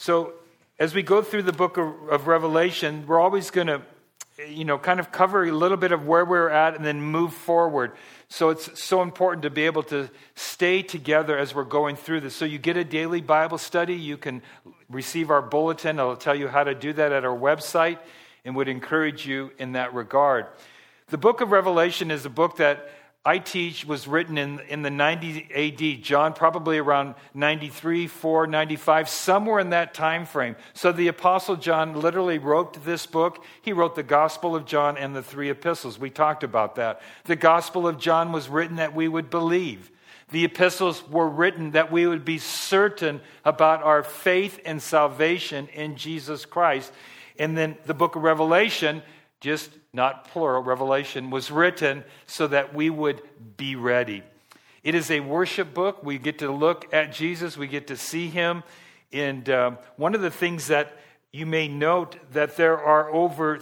So as we go through the book of Revelation, we're always going to, kind of cover a little bit of where we're at and then move forward. So it's so important to be able to stay together as we're going through this. So you get a daily Bible study. You can receive our bulletin. I'll tell you how to do that at our website and would encourage you in that regard. The book of Revelation is a book that I teach was written in the 90 AD. John probably around 93, 4, 95, somewhere in that time frame. So the Apostle John literally wrote this book. He wrote the Gospel of John and the 3 epistles. We talked about that. The Gospel of John was written that we would believe. The epistles were written that we would be certain about our faith and salvation in Jesus Christ. And then the book of Revelation, just not plural, Revelation, was written so that we would be ready. It is a worship book. We get to look at Jesus. We get to see him. And one of the things that you may note that there are over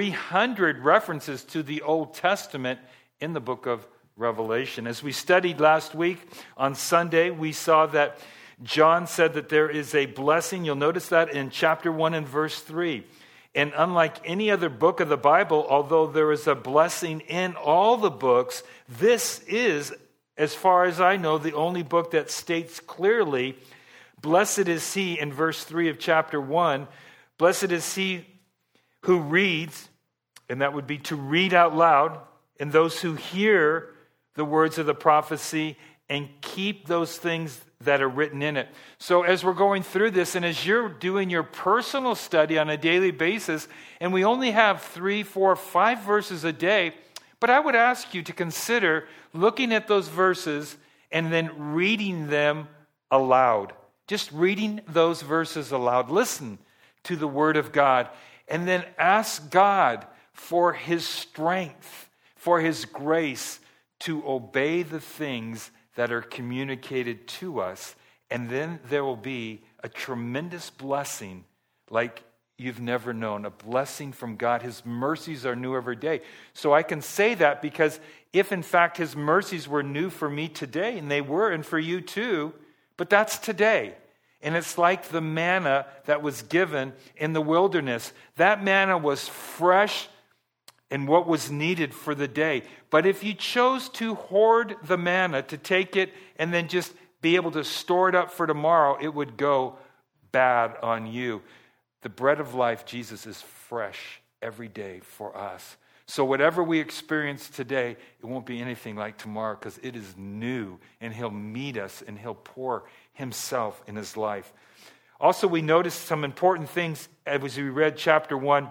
300 references to the Old Testament in the book of Revelation. As we studied last week on Sunday, we saw that John said that there is a blessing. You'll notice that in chapter 1 and verse 3. And unlike any other book of the Bible, although there is a blessing in all the books, this is, as far as I know, the only book that states clearly, blessed is he, in verse 3 of chapter 1, blessed is he who reads, and that would be to read out loud, and those who hear the words of the prophecy and keep those things that are written in it. So as we're going through this, and as you're doing your personal study on a daily basis, and we only have 3, 4, 5 verses a day, but I would ask you to consider looking at those verses and then reading them aloud. Just reading those verses aloud. Listen to the Word of God, and then ask God for his strength, for his grace to obey the things that are communicated to us, and then there will be a tremendous blessing like you've never known, a blessing from God. His mercies are new every day. So I can say that because if in fact his mercies were new for me today, and they were, and for you too, but that's today. And it's like the manna that was given in the wilderness. That manna was fresh and what was needed for the day. But if you chose to hoard the manna, to take it and then just be able to store it up for tomorrow, it would go bad on you. The bread of life, Jesus, is fresh every day for us. So whatever we experience today, it won't be anything like tomorrow because it is new, and he'll meet us and he'll pour himself in his life. Also, we noticed some important things as we read chapter 1.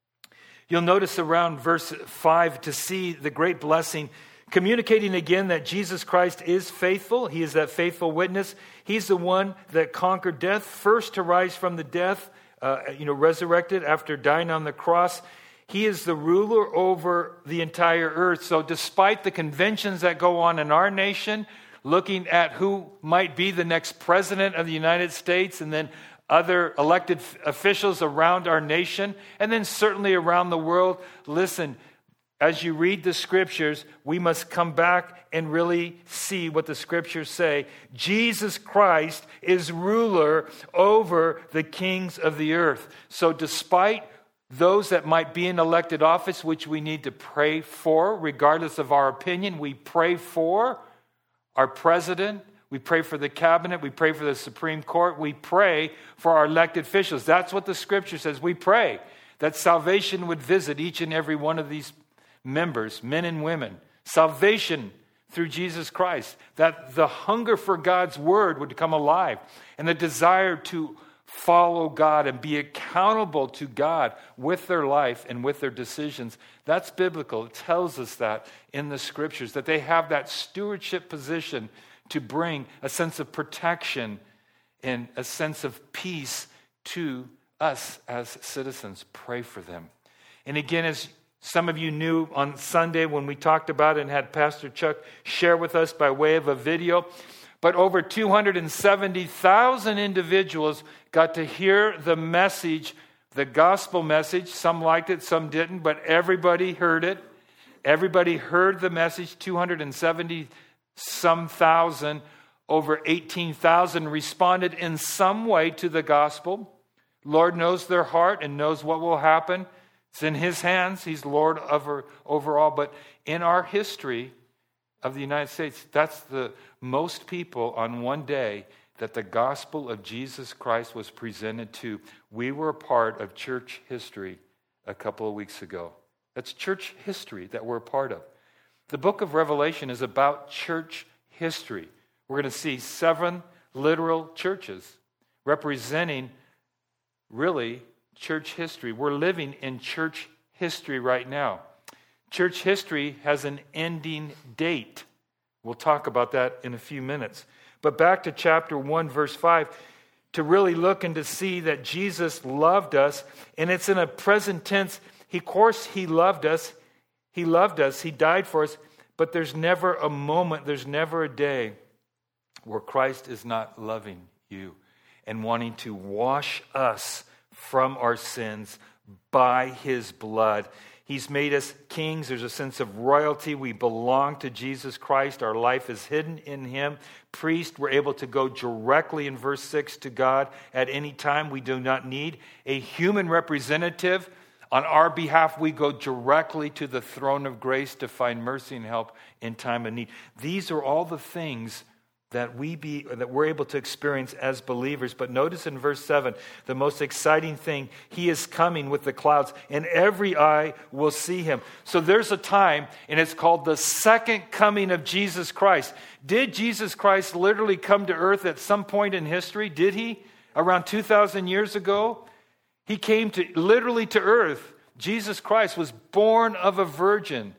You'll notice around verse 5 to see the great blessing, communicating again that Jesus Christ is faithful. He is that faithful witness. He's the one that conquered death, first to rise from the death, resurrected after dying on the cross. He is the ruler over the entire earth. So despite the conventions that go on in our nation, looking at who might be the next president of the United States, and then other elected officials around our nation, and then certainly around the world. Listen, as you read the scriptures, we must come back and really see what the scriptures say. Jesus Christ is ruler over the kings of the earth. So despite those that might be in elected office, which we need to pray for, regardless of our opinion, we pray for our president, we pray for the cabinet, we pray for the Supreme Court, we pray for our elected officials. That's what the scripture says. We pray that salvation would visit each and every one of these members, men and women. Salvation through Jesus Christ. That the hunger for God's word would come alive, and the desire to follow God and be accountable to God with their life and with their decisions. That's biblical. It tells us that in the scriptures, that they have that stewardship position to bring a sense of protection and a sense of peace to us as citizens. Pray for them. And again, as some of you knew on Sunday when we talked about it and had Pastor Chuck share with us by way of a video, but over 270,000 individuals got to hear the message, the gospel message. Some liked it, some didn't, but everybody heard it. Everybody heard the message. 270-some thousand, over 18,000 responded in some way to the gospel. Lord knows their heart and knows what will happen. It's in his hands. He's Lord over all. But in our history of the United States, that's the most people on one day that the gospel of Jesus Christ was presented to. We were a part of church history a couple of weeks ago. That's church history that we're a part of. The book of Revelation is about church history. We're going to see 7 literal churches representing really church history. We're living in church history right now. Church history has an ending date. We'll talk about that in a few minutes. But back to chapter 1, verse 5, to really look and to see that Jesus loved us, and it's in a present tense. Of course, he loved us. He loved us. He died for us. But there's never a moment, there's never a day where Christ is not loving you and wanting to wash us from our sins by his blood. He's made us kings. There's a sense of royalty. We belong to Jesus Christ. Our life is hidden in him. Priest, we're able to go directly in verse 6 to God at any time. We do not need a human representative. On our behalf, we go directly to the throne of grace to find mercy and help in time of need. These are all the things that we're able to experience as believers. But notice in verse 7, the most exciting thing, he is coming with the clouds, and every eye will see him. So there's a time, and it's called the second coming of Jesus Christ. Did Jesus Christ literally come to earth at some point in history? Did he? Around 2,000 years ago? He came literally to earth. Jesus Christ was born of a virgin,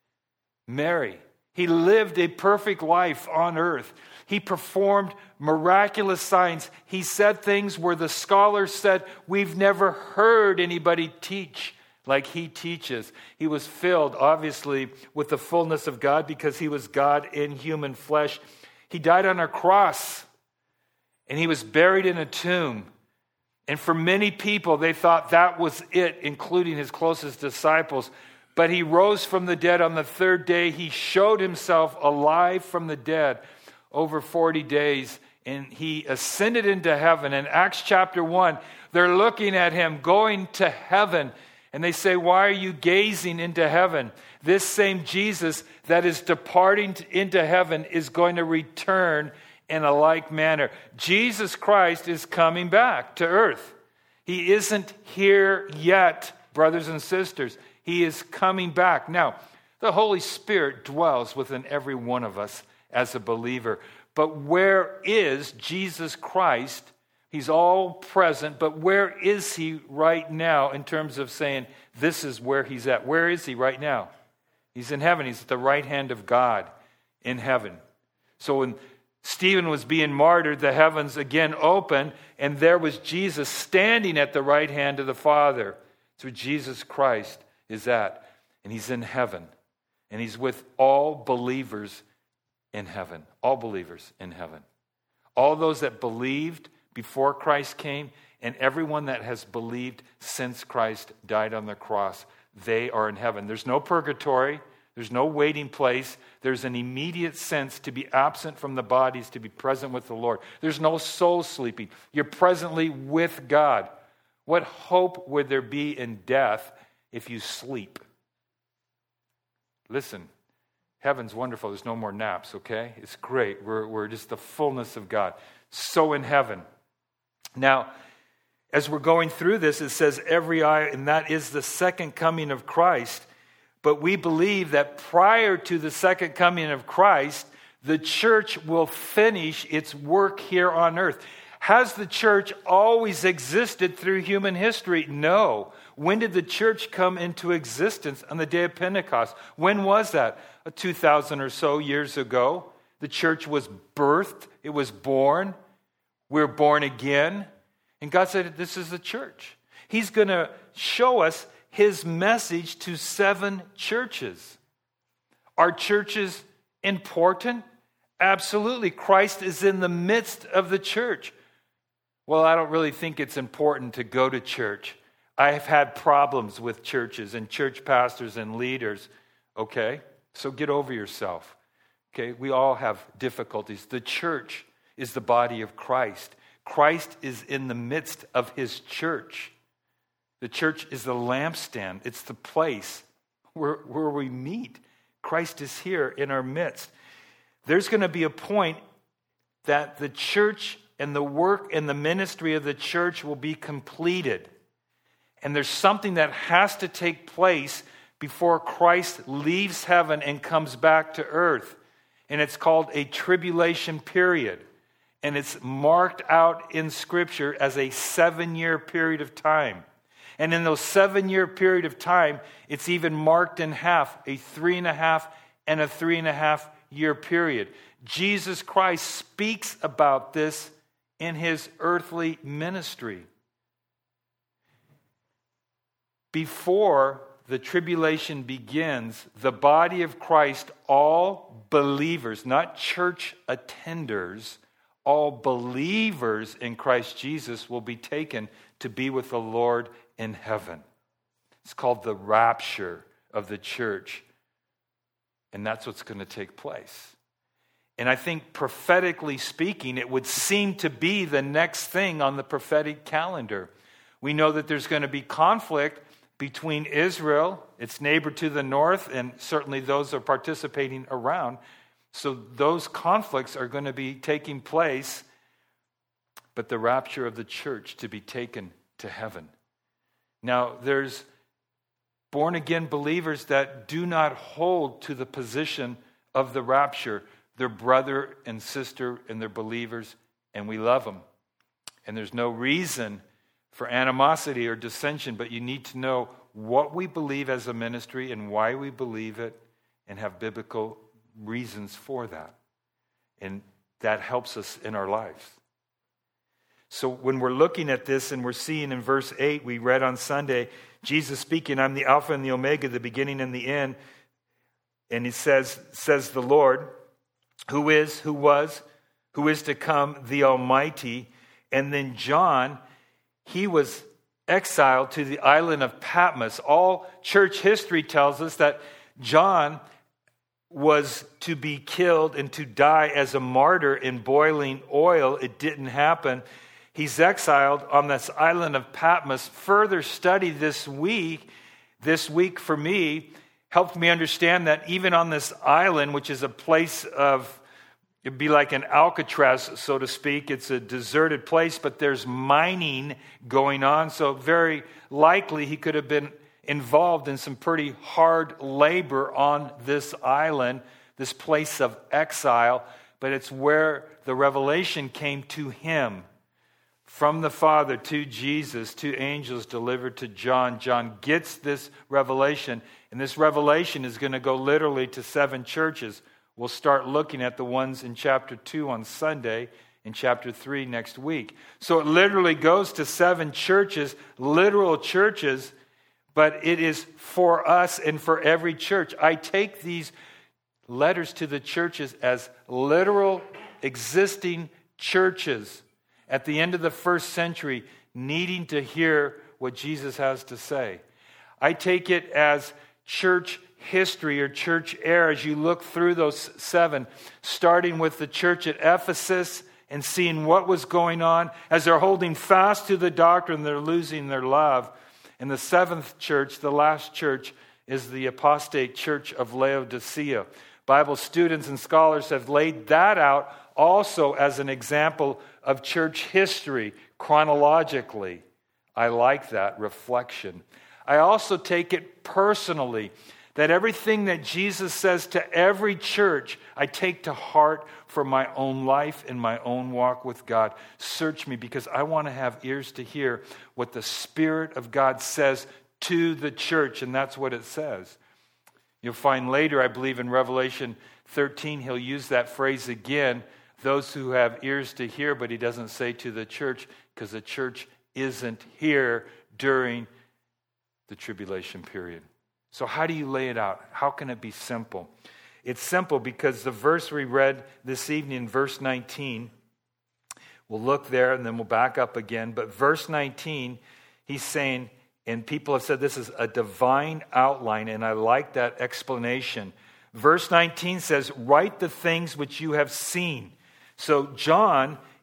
Mary. He lived a perfect life on earth. He performed miraculous signs. He said things where the scholars said, we've never heard anybody teach like he teaches. He was filled, obviously, with the fullness of God because he was God in human flesh. He died on a cross, and he was buried in a tomb. And for many people, they thought that was it, including his closest disciples. But he rose from the dead on the 3rd day. He showed himself alive from the dead over 40 days, and he ascended into heaven. In Acts chapter 1, they're looking at him going to heaven, and they say, why are you gazing into heaven? This same Jesus that is departing into heaven is going to return in a like manner. Jesus Christ is coming back to earth. He isn't here yet, brothers and sisters. He is coming back. Now, the Holy Spirit dwells within every one of us as a believer. But where is Jesus Christ? He's all present, but where is he right now in terms of saying this is where he's at? Where is he right now? He's in heaven. He's at the right hand of God in heaven. So when Stephen was being martyred, the heavens again opened, and there was Jesus standing at the right hand of the Father. That's where Jesus Christ is at. And he's in heaven. And he's with all believers in heaven. All believers in heaven. All those that believed before Christ came, and everyone that has believed since Christ died on the cross, they are in heaven. There's no purgatory. There's no waiting place. There's an immediate sense to be absent from the bodies, to be present with the Lord. There's no soul sleeping. You're presently with God. What hope would there be in death if you sleep? Listen, heaven's wonderful. There's no more naps, okay? It's great. We're just the fullness of God. So in heaven. Now, as we're going through this, it says every eye, and that is the second coming of Christ. But we believe that prior to the second coming of Christ, the church will finish its work here on earth. Has the church always existed through human history? No. When did the church come into existence? On the day of Pentecost. When was that? 2,000 or so years ago. The church was birthed. It was born. We're born again. And God said, this is the church. He's going to show us his message to 7 churches. Are churches important? Absolutely. Christ is in the midst of the church. Well, I don't really think it's important to go to church. I've had problems with churches and church pastors and leaders. Okay, so get over yourself. Okay, we all have difficulties. The church is the body of Christ. Christ is in the midst of his church. The church is the lampstand. It's the place where we meet. Christ is here in our midst. There's going to be a point that the church and the work and the ministry of the church will be completed. And there's something that has to take place before Christ leaves heaven and comes back to earth. And it's called a tribulation period. And it's marked out in Scripture as a 7-year period of time. And in those 7-year period of time, it's even marked in half, a 3.5 and a 3.5 year period. Jesus Christ speaks about this in his earthly ministry. Before the tribulation begins, the body of Christ, all believers, not church attenders, all believers in Christ Jesus will be taken to be with the Lord in heaven. It's called the rapture of the church. And that's what's going to take place. And I think prophetically speaking, it would seem to be the next thing on the prophetic calendar. We know that there's going to be conflict between Israel, its neighbor to the north, and certainly those are participating around. So those conflicts are going to be taking place, but the rapture of the church to be taken to heaven. Now, there's born-again believers that do not hold to the position of the rapture. They're brother and sister and they're believers, and we love them. And there's no reason for animosity or dissension, but you need to know what we believe as a ministry and why we believe it and have biblical reasons for that. And that helps us in our lives. So when we're looking at this and we're seeing in verse 8, we read on Sunday, Jesus speaking, I'm the Alpha and the Omega, the beginning and the end. And he says the Lord, who is, who was, who is to come, the Almighty. And then John, he was exiled to the island of Patmos. All church history tells us that John was to be killed and to die as a martyr in boiling oil. It didn't happen. He's exiled on this island of Patmos. Further study this week for me, helped me understand that even on this island, which is a place of, it'd be like an Alcatraz, so to speak. It's a deserted place, but there's mining going on. So very likely he could have been involved in some pretty hard labor on this island, this place of exile. But it's where the revelation came to him from the Father to Jesus, to angels delivered to John. John gets this revelation, and this revelation is going to go literally to 7 churches. We'll start looking at the ones in chapter 2 on Sunday, and chapter 3 next week. So it literally goes to 7 churches, literal churches, but it is for us and for every church. I take these letters to the churches as literal existing churches at the end of the first century needing to hear what Jesus has to say. I take it as church history or church era as you look through those 7, starting with the church at Ephesus and seeing what was going on as they're holding fast to the doctrine, they're losing their love. And the 7th church, the last church, is the apostate church of Laodicea. Bible students and scholars have laid that out also as an example of church history chronologically. I like that reflection. I also take it personally that everything that Jesus says to every church, I take to heart for my own life and my own walk with God. Search me because I want to have ears to hear what the Spirit of God says to the church, and that's what it says. You'll find later, I believe in Revelation 13, he'll use that phrase again, those who have ears to hear, but he doesn't say to the church because the church isn't here during the tribulation period. So how do you lay it out? How can it be simple? It's simple because the verse we read this evening, verse 19, we'll look there and then we'll back up again. But verse 19, he's saying, and people have said this is a divine outline, and I like that explanation. Verse 19 says, write the things which you have seen. So John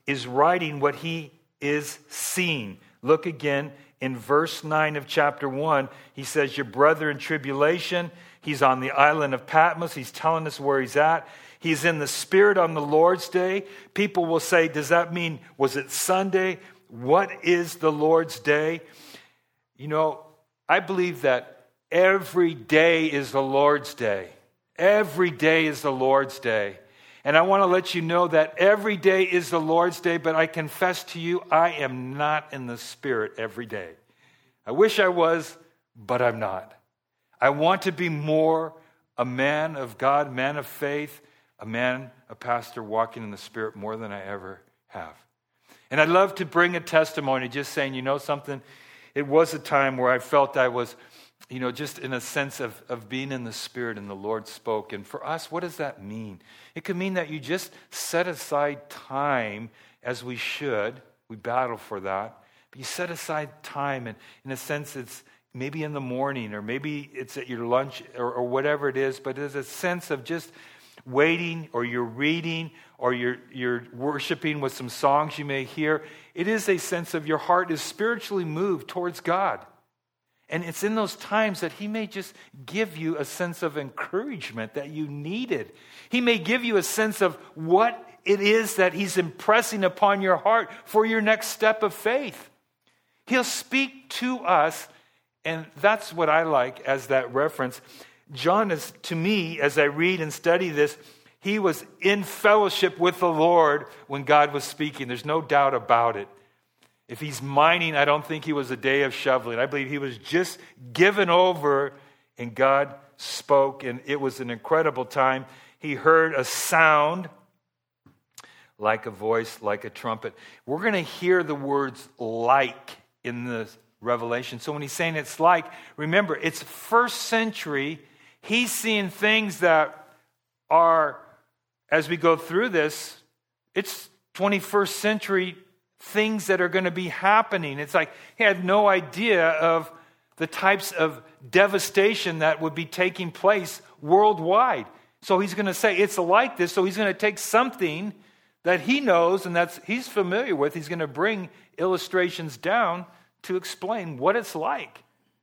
is writing what he is seeing. Look again in verse 9 of chapter 1. He says, your brother in tribulation. He's on the island of Patmos. He's telling us where he's at. He's in the Spirit on the Lord's day. People will say, does that mean, was it Sunday? What is the Lord's day? You know, I believe that every day is the Lord's day. Every day is the Lord's day. And I want to let you know that every day is the Lord's day, but I confess to you, I am not in the Spirit every day. I wish I was, but I'm not. I want to be more a man of God, man of faith, a pastor walking in the Spirit more than I ever have. And I'd love to bring a testimony just saying, you know something? It was a time where I felt I was, just in a sense of being in the Spirit and the Lord spoke. And for us, what does that mean? It could mean that you just set aside time as we should. We battle for that. But you set aside time, and in a sense, it's maybe in the morning, or maybe it's at your lunch, or whatever it is. But there's a sense of just waiting, or you're reading, or you're worshiping with some songs you may hear. It is a sense of your heart is spiritually moved towards God. And it's in those times that he may just give you a sense of encouragement that you needed. He may give you a sense of what it is that he's impressing upon your heart for your next step of faith. He'll speak to us, and that's what I like as that reference. John is, to me, as I read and study this, he was in fellowship with the Lord when God was speaking. There's no doubt about it. If he's mining, I don't think he was a day of shoveling. I believe he was just given over, and God spoke, and it was an incredible time. He heard a sound like a voice, like a trumpet. We're going to hear the words like in the Revelation. So when he's saying it's like, remember, it's first century. He's seeing things that are, as we go through this, it's 21st century things that are going to be happening. It's like he had no idea of the types of devastation that would be taking place worldwide. So he's going to say it's like this. So he's going to take something that he knows and that's he's familiar with. He's going to bring illustrations down to explain what it's like.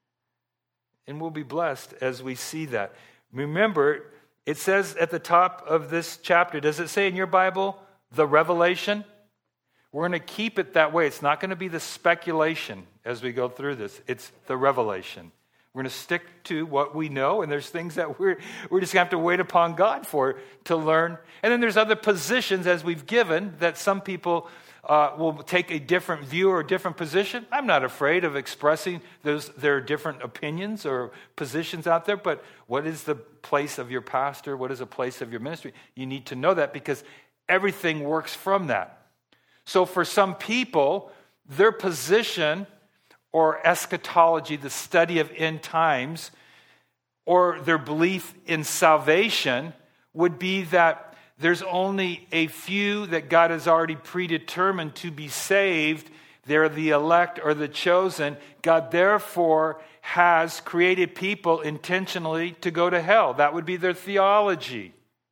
And we'll be blessed as we see that. Remember, it says at the top of this chapter, does it say in your Bible, the revelation? We're going to keep it that way. It's not going to be the speculation as we go through this. It's the revelation. We're going to stick to what we know, and there's things that we're just going to have to wait upon God for to learn. And then there's other positions as we've given that some people will take a different view or a different position. I'm not afraid of expressing there are different opinions or positions out there, but what is the place of your pastor? What is the place of your ministry? You need to know that because everything works from that. So for some people, their position or eschatology, the study of end times, or their belief in salvation would be that there's only a few that God has already predetermined to be saved. They're the elect or the chosen. God therefore has created people intentionally to go to hell. That would be their theology.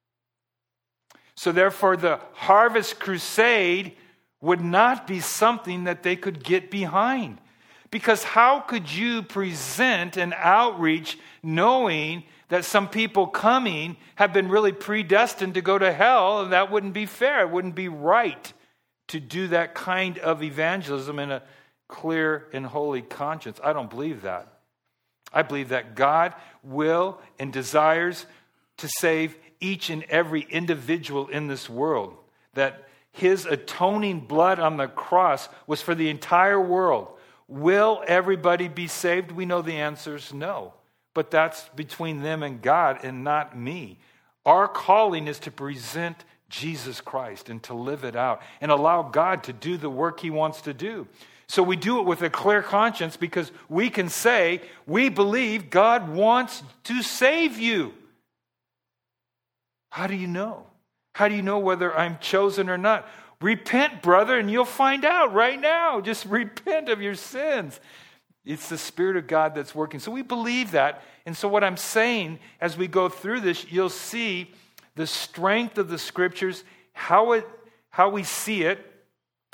So therefore the harvest crusade would not be something that they could get behind. Because how could you present an outreach knowing that some people coming have been really predestined to go to hell? That wouldn't be fair. It wouldn't be right to do that kind of evangelism in a clear and holy conscience. I don't believe that. I believe that God will and desires to save each and every individual in this world. That his atoning blood on the cross was for the entire world. Will everybody be saved? We know the answer is no. But that's between them and God and not me. Our calling is to present Jesus Christ and to live it out and allow God to do the work he wants to do. So we do it with a clear conscience because we can say, we believe God wants to save you. How do you know? How do you know whether I'm chosen or not? Repent, brother, and you'll find out right now. Just repent of your sins. It's the Spirit of God that's working. So we believe that. And so what I'm saying, as we go through this, you'll see the strength of the Scriptures, how we see it,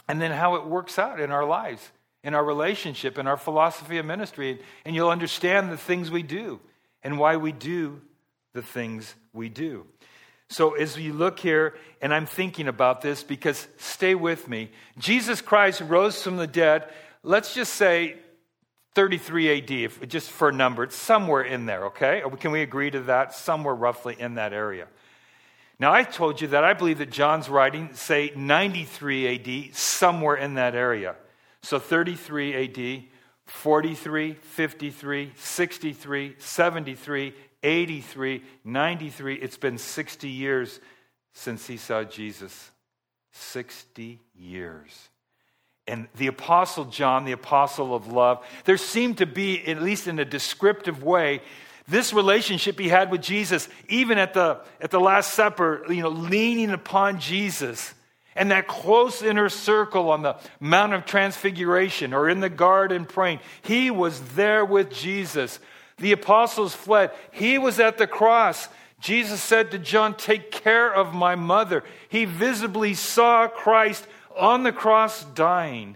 and then how it works out in our lives, in our relationship, in our philosophy of ministry. And you'll understand the things we do and why we do the things we do. So as you look here, and I'm thinking about this because stay with me. Jesus Christ rose from the dead, let's just say 33 AD, just for a number. It's somewhere in there, okay? Can we agree to that? Somewhere roughly in that area. Now, I told you that I believe that John's writing, say 93 AD, somewhere in that area. So 33 AD, 43, 53, 63, 73, 83, 93. It's been 60 years since he saw Jesus. 60 years. And the Apostle John, the apostle of love, there seemed to be, at least in a descriptive way, this relationship he had with Jesus, even at the Last Supper, leaning upon Jesus. And that close inner circle on the Mount of Transfiguration or in the garden praying, he was there with Jesus. The apostles fled. He was at the cross. Jesus said to John, "Take care of my mother." He visibly saw Christ on the cross dying.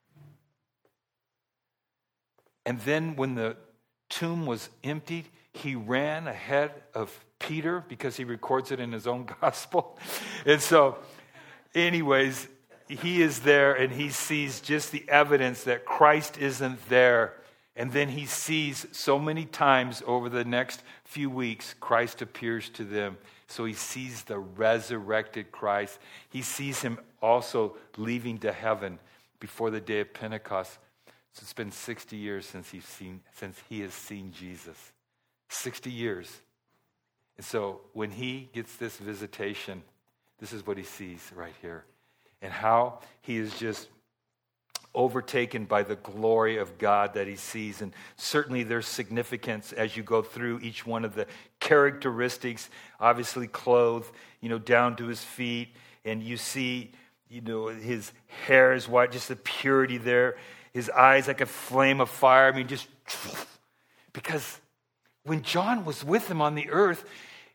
And then when the tomb was emptied, he ran ahead of Peter because he records it in his own gospel. And so, anyways, he is there and he sees just the evidence that Christ isn't there. And then he sees so many times over the next few weeks, Christ appears to them. So he sees the resurrected Christ. He sees him also leaving to heaven before the day of Pentecost. So it's been 60 years since he has seen Jesus. 60 years. And so when he gets this visitation, this is what he sees right here. And how he is just overtaken by the glory of God that he sees. And certainly there's significance as you go through each one of the characteristics, obviously clothed, down to his feet. And you see, his hair is white, just the purity there. His eyes like a flame of fire. Because when John was with him on the earth,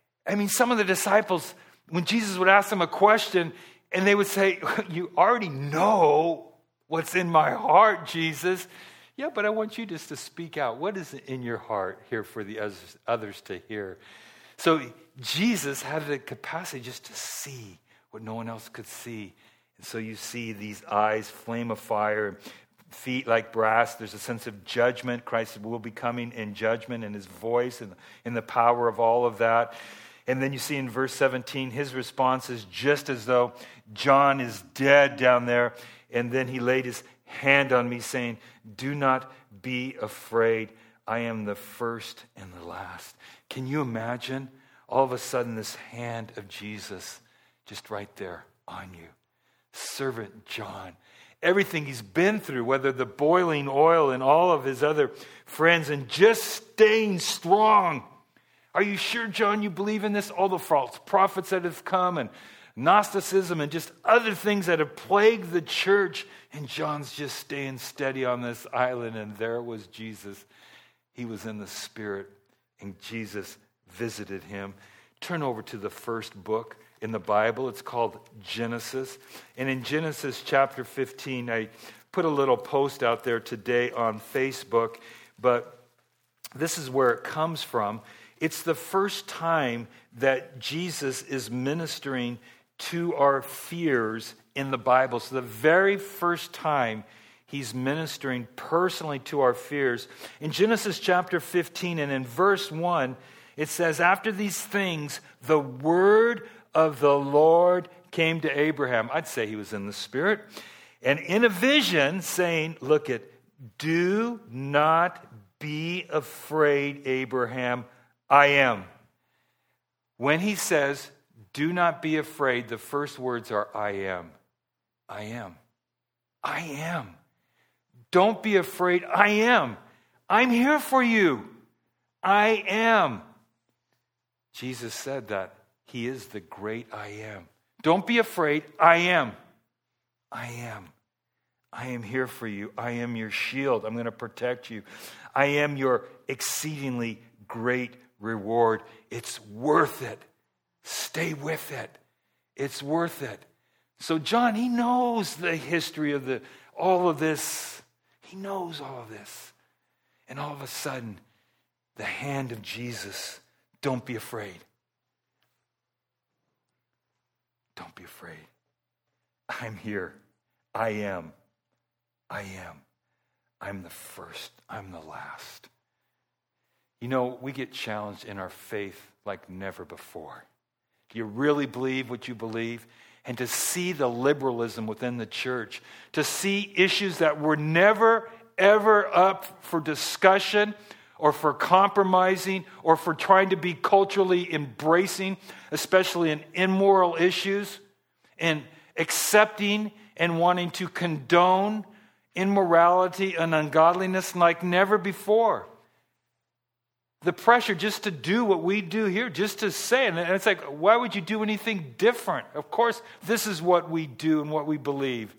some of the disciples, when Jesus would ask them a question, and they would say, "You already know what's in my heart, Jesus." "Yeah, but I want you just to speak out. What is in your heart here for the others to hear?" So Jesus had the capacity just to see what no one else could see. And so you see these eyes, flame of fire, feet like brass. There's a sense of judgment. Christ will be coming in judgment, and his voice and in the power of all of that. And then you see in verse 17, his response is just as though John is dead down there. And then he laid his hand on me saying, "Do not be afraid. I am the first and the last." Can you imagine all of a sudden this hand of Jesus just right there on you? Servant John. Everything he's been through, whether the boiling oil and all of his other friends, and just staying strong. Are you sure, John, you believe in this? All the false prophets that have come and Gnosticism and just other things that have plagued the church. And John's just staying steady on this island. And there was Jesus. He was in the Spirit. And Jesus visited him. Turn over to the first book in the Bible. It's called Genesis. And in Genesis chapter 15, I put a little post out there today on Facebook. But this is where it comes from. It's the first time that Jesus is ministering to our fears in the Bible. So the very first time he's ministering personally to our fears. In Genesis chapter 15 and in verse 1, it says, "After these things, the word of the Lord came to Abraham." I'd say he was in the Spirit. And in a vision saying, look at, "Do not be afraid, Abraham. I am." When he says, "Do not be afraid," the first words are, "I am. I am. I am. Don't be afraid. I am. I'm here for you. I am." Jesus said that. He is the great I am. Don't be afraid. I am. I am. I am here for you. I am your shield. I'm going to protect you. I am your exceedingly great reward. It's worth it. Stay with it. It's worth it. So John, he knows the history of all of this. He knows all of this. And all of a sudden, the hand of Jesus, don't be afraid. Don't be afraid. I'm here. I am. I'm the first. I'm the last. You know, we get challenged in our faith like never before. Do you really believe what you believe? And to see the liberalism within the church, to see issues that were never, ever up for discussion or for compromising or for trying to be culturally embracing, especially in immoral issues, and accepting and wanting to condone immorality and ungodliness like never before. The pressure just to do what we do here, just to say, and it's like, why would you do anything different? Of course, this is what we do and what we believe.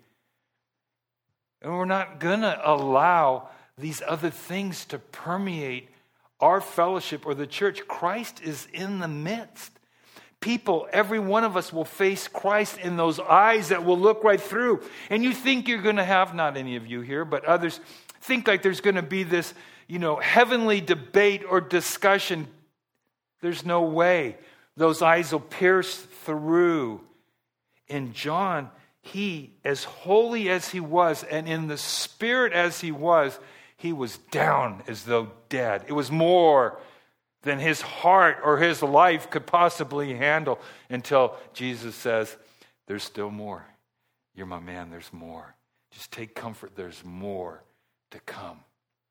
And we're not going to allow these other things to permeate our fellowship or the church. Christ is in the midst. People, every one of us will face Christ in those eyes that will look right through. And you think you're going to have, not any of you here, but others, think like there's going to be this, heavenly debate or discussion. There's no way. Those eyes will pierce through. In John, he, as holy as he was, and in the spirit as he was down as though dead. It was more than his heart or his life could possibly handle until Jesus says, there's still more. You're my man, there's more. Just take comfort, there's more to come.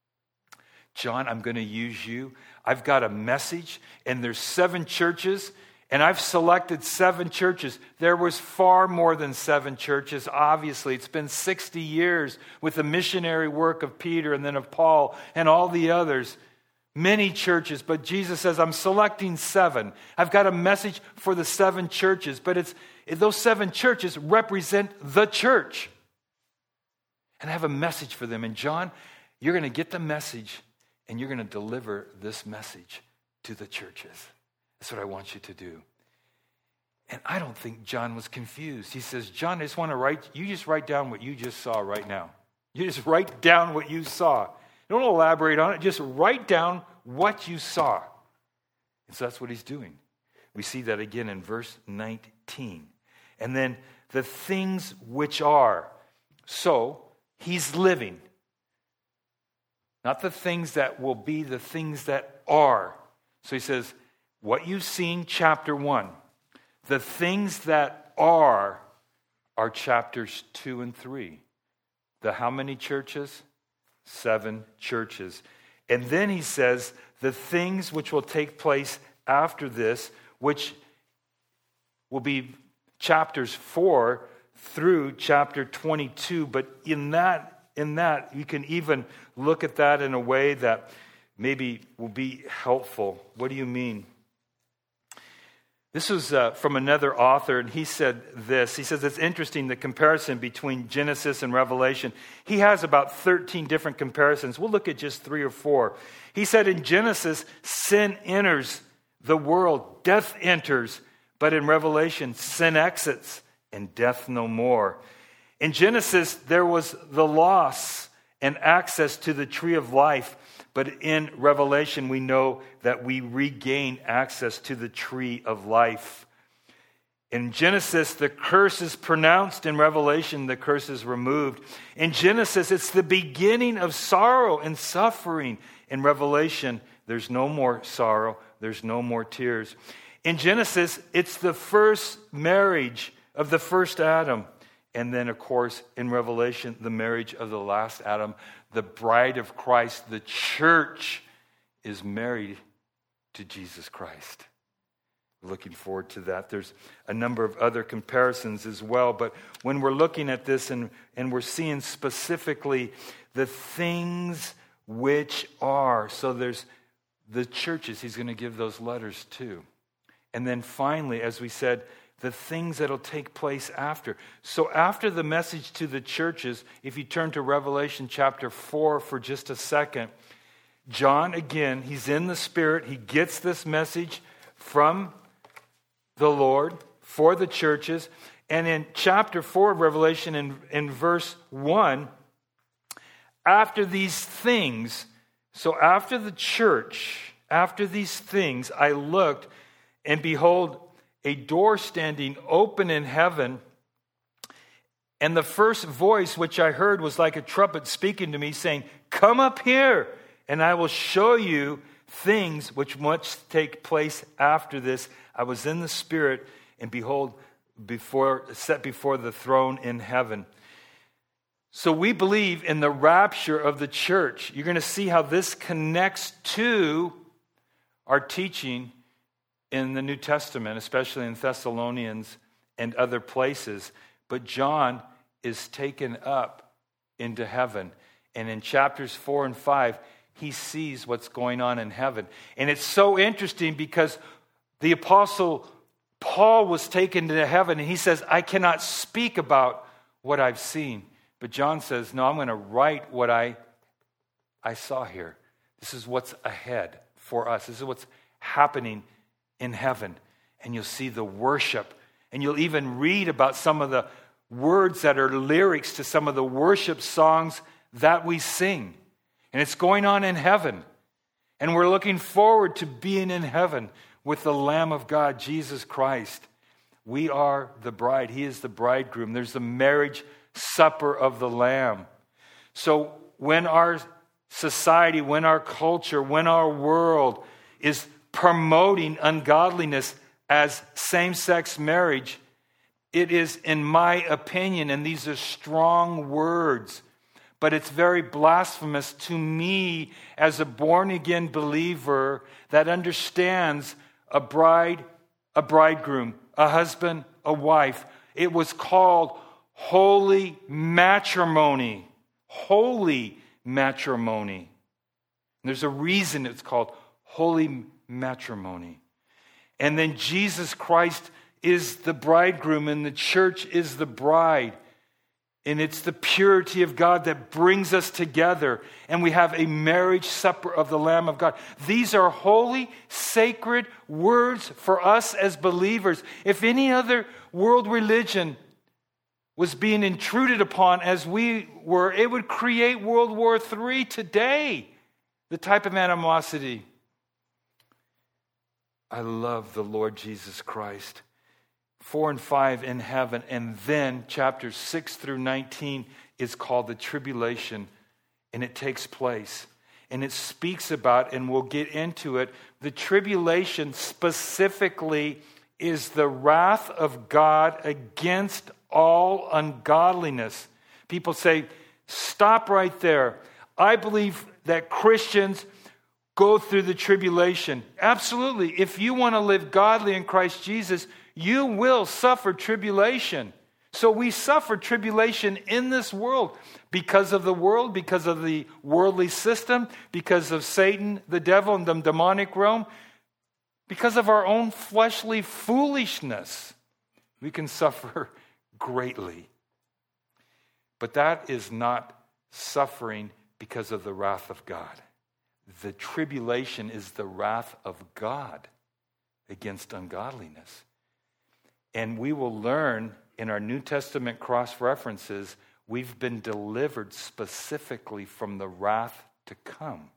John, I'm going to use you. I've got a message, and there's 7 churches, and I've selected 7 churches. There was far more than 7 churches, obviously. It's been 60 years with the missionary work of Peter and then of Paul and all the others. Many churches, but Jesus says, I'm selecting 7. I've got a message for the 7 churches, but those 7 churches represent the church. And I have a message for them. And John, you're going to get the message, and you're going to deliver this message to the churches. That's what I want you to do. And I don't think John was confused. He says, John, I just want to you just write down what you just saw right now. You just write down what you saw. Don't elaborate on it. Just write down what you saw. And so that's what he's doing. We see that again in verse 19. And then the things which are. So he's living. Not the things that will be, the things that are. So he says, what you've seen, chapter 1. The things that are chapters 2 and 3. The how many churches? 7 churches. And then he says, the things which will take place after this, which will be chapters 4 through chapter 22. But in that, you can even look at that in a way that maybe will be helpful. What do you mean? This was from another author, and he said this. He says it's interesting, the comparison between Genesis and Revelation. He has about 13 different comparisons. We'll look at just 3 or 4. He said in Genesis, sin enters the world, death enters. But in Revelation, sin exits and death no more. In Genesis, there was the loss and access to the tree of life. But in Revelation, we know that we regain access to the tree of life. In Genesis, the curse is pronounced. In Revelation, the curse is removed. In Genesis, it's the beginning of sorrow and suffering. In Revelation, there's no more sorrow. There's no more tears. In Genesis, it's the first marriage of the first Adam. And then, of course, in Revelation, the marriage of the last Adam, the bride of Christ, the church, is married to Jesus Christ. Looking forward to that. There's a number of other comparisons as well. But when we're looking at this and we're seeing specifically the things which are, so there's the churches he's going to give those letters to. And then finally, as we said, the things that will take place after. So after the message to the churches, if you turn to Revelation chapter 4 for just a second, John, again, he's in the Spirit. He gets this message from the Lord for the churches. And in chapter 4 of Revelation, in verse 1, after these things, so after the church, after these things, I looked, and behold, a door standing open in heaven. And the first voice which I heard was like a trumpet speaking to me, saying, "Come up here, and I will show you things which must take place after this." I was in the Spirit, and behold, set before the throne in heaven. So we believe in the rapture of the church. You're going to see how this connects to our teaching in the New Testament, especially in Thessalonians and other places. But John is taken up into heaven. And in chapters 4 and 5, he sees what's going on in heaven. And it's so interesting because the apostle Paul was taken to heaven, and he says, "I cannot speak about what I've seen." But John says, "No, I'm going to write what I saw here. This is what's ahead for us. This is what's happening in heaven." And you'll see the worship. And you'll even read about some of the words that are lyrics to some of the worship songs that we sing. And it's going on in heaven. And we're looking forward to being in heaven with the Lamb of God, Jesus Christ. We are the bride. He is the bridegroom. There's the marriage supper of the Lamb. So when our society, when our culture, when our world is promoting ungodliness as same-sex marriage, it is, in my opinion, and these are strong words, but it's very blasphemous to me as a born-again believer that understands a bride, a bridegroom, a husband, a wife. It was called holy matrimony. Holy matrimony. There's a reason it's called holy matrimony. And then Jesus Christ is the bridegroom and the church is the bride. And it's the purity of God that brings us together. And we have a marriage supper of the Lamb of God. These are holy, sacred words for us as believers. If any other world religion was being intruded upon as we were, it would create World War III today. The type of animosity. I love the Lord Jesus Christ. 4 and 5 in heaven, and then chapters 6 through 19 is called the tribulation, and it takes place. And it speaks about, and we'll get into it, the tribulation specifically is the wrath of God against all ungodliness. People say, stop right there. I believe that Christians go through the tribulation. Absolutely. If you want to live godly in Christ Jesus, you will suffer tribulation. So we suffer tribulation in this world because of the world, because of the worldly system, because of Satan, the devil, and the demonic realm, because of our own fleshly foolishness. We can suffer greatly. But that is not suffering because of the wrath of God. The tribulation is the wrath of God against ungodliness. And we will learn in our New Testament cross-references, we've been delivered specifically from the wrath to come.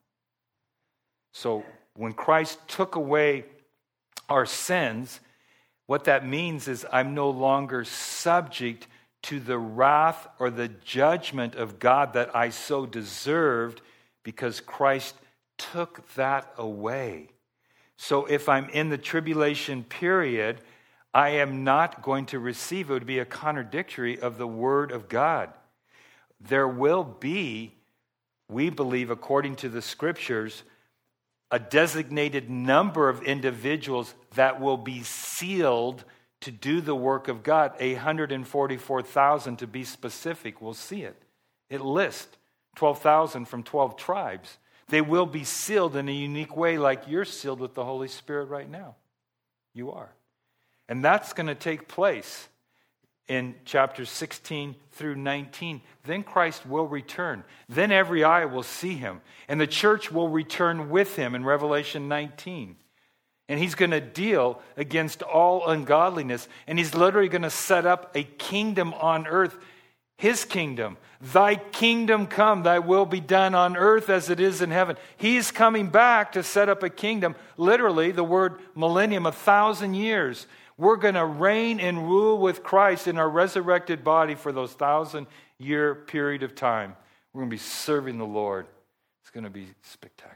So when Christ took away our sins, what that means is I'm no longer subject to the wrath or the judgment of God that I so deserved because Christ took that away. So if I'm in the tribulation period, I am not going to receive. It would be a contradictory of the Word of God. There will be, we believe, according to the Scriptures, a designated number of individuals that will be sealed to do the work of God. 144,000 to be specific. We'll see it. It lists 12,000 from 12 tribes. They will be sealed in a unique way like you're sealed with the Holy Spirit right now. You are. And that's going to take place in chapters 16 through 19. Then Christ will return. Then every eye will see him. And the church will return with him in Revelation 19. And he's going to deal against all ungodliness. And he's literally going to set up a kingdom on earth, his kingdom. Thy kingdom come, thy will be done on earth as it is in heaven. He's coming back to set up a kingdom. Literally, the word millennium, 1,000 years. We're going to reign and rule with Christ in our resurrected body for those 1,000-year period of time. We're going to be serving the Lord. It's going to be spectacular.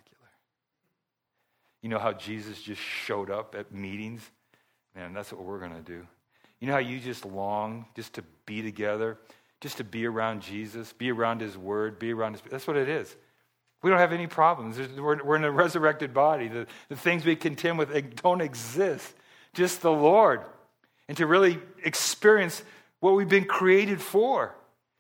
You know how Jesus just showed up at meetings? Man, that's what we're going to do. You know how you just long just to be together, just to be around Jesus, be around his word, be around his... That's what it is. We don't have any problems. We're in a resurrected body. The things we contend with don't exist. Just the Lord. And to really experience what we've been created for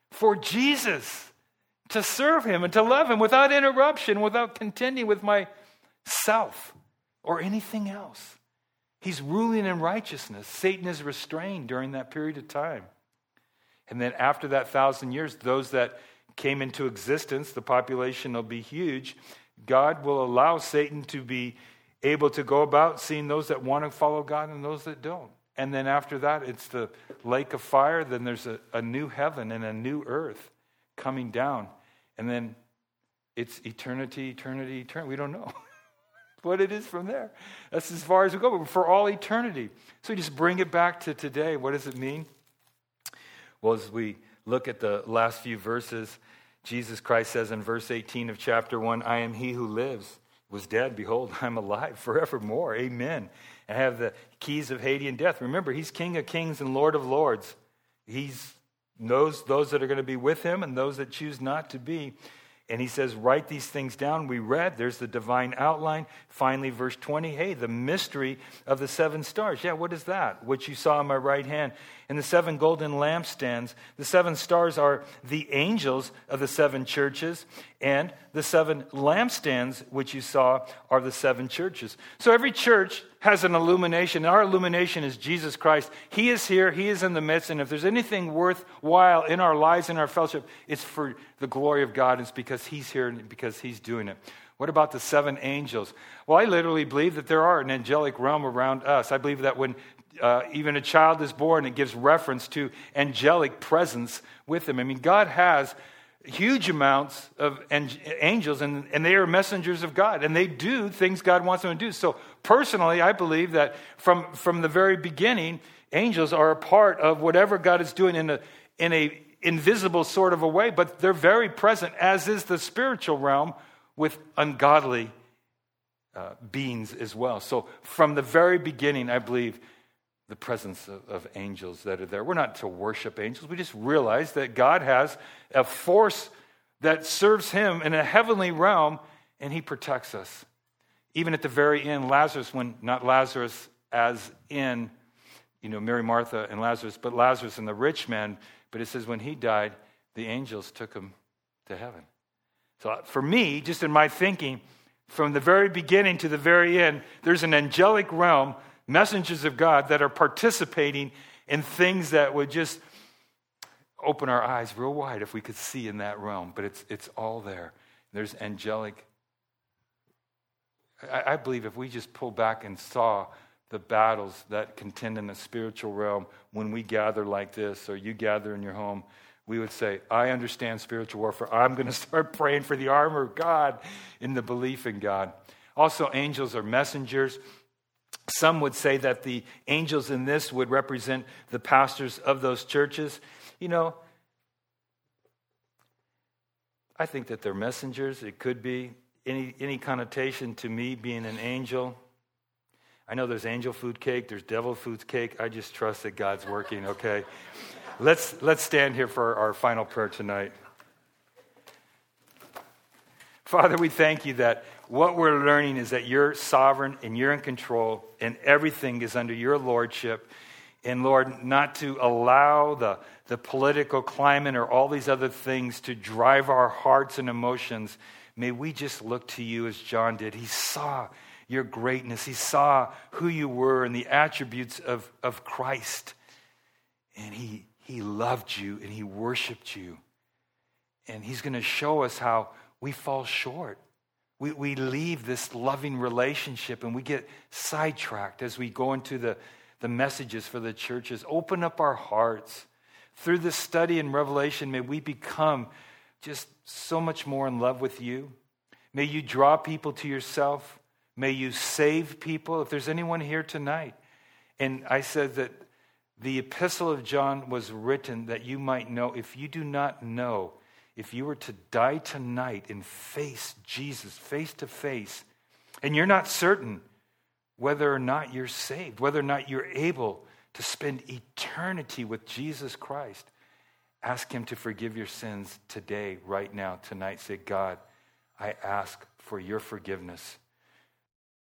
Jesus. To serve him and to love him without interruption, without contending with myself or anything else. He's ruling in righteousness. Satan is restrained during that period of time. And then after that 1,000 years, those that came into existence, the population will be huge. God will allow Satan to be able to go about seeing those that want to follow God and those that don't. And then after that, it's the lake of fire. Then there's a new heaven and a new earth coming down. And then it's eternity. We don't know what it is from there. That's as far as we go, but for all eternity. So we just bring it back to today. What does it mean? Well, as we look at the last few verses, Jesus Christ says in verse 18 of chapter 1, I am he who lives, was dead, behold, I'm alive forevermore. Amen. I have the keys of Hades and death. Remember, he's King of kings and Lord of lords. He knows those that are going to be with him and those that choose not to be. And he says, write these things down. We read, there's the divine outline. Finally, verse 20, hey, the mystery of the 7 stars. Yeah, what is that? Which you saw in my right hand. And the 7 golden lampstands. The 7 stars are the angels of the 7 churches. And the 7 lampstands, which you saw, are the 7 churches. So every church has an illumination. Our illumination is Jesus Christ. He is here. He is in the midst. And if there's anything worthwhile in our lives, in our fellowship, it's for the glory of God. It's because he's here and because he's doing it. What about the 7 angels? Well, I literally believe that there are an angelic realm around us. I believe that when even a child is born, it gives reference to angelic presence with them. I mean, God has huge amounts of angels, and they are messengers of God, and they do things God wants them to do. So personally, I believe that from the very beginning, angels are a part of whatever God is doing in a invisible sort of a way, but they're very present, as is the spiritual realm with ungodly beings as well. So from the very beginning, I believe the presence of angels that are there. We're not to worship angels. We just realize that God has a force that serves him in a heavenly realm, and he protects us. Even at the very end, Lazarus, not Lazarus as in, Mary, Martha, and Lazarus, but Lazarus and the rich man. But it says when he died, the angels took him to heaven. So for me, just in my thinking, from the very beginning to the very end, there's an angelic realm, messengers of God that are participating in things that would just open our eyes real wide if we could see in that realm. But it's all there. There's angelic. I believe if we just pull back and saw the battles that contend in the spiritual realm when we gather like this, or you gather in your home, we would say, I understand spiritual warfare. I'm going to start praying for the armor of God in the belief in God. Also, angels are messengers. Some would say that the angels in this would represent the pastors of those churches. I think that they're messengers. It could be any connotation to me being an angel. I know there's angel food cake, there's devil food cake. I just trust that God's working, okay? Let's stand here for our final prayer tonight. Father, we thank you that what we're learning is that you're sovereign and you're in control and everything is under your lordship. And Lord, not to allow the political climate or all these other things to drive our hearts and emotions. May we just look to you as John did. He saw your greatness. He saw who you were and the attributes of Christ. And he loved you and he worshiped you. And he's going to show us how we fall short. We leave this loving relationship and we get sidetracked as we go into the messages for the churches. Open up our hearts. Through this study in Revelation, may we become just so much more in love with you. May you draw people to yourself. May you save people. If there's anyone here tonight, and I said that the epistle of John was written that you might know, if you do not know, if you were to die tonight and face Jesus face to face, and you're not certain whether or not you're saved, whether or not you're able to spend eternity with Jesus Christ, ask him to forgive your sins today, right now, tonight. Say, God, I ask for your forgiveness.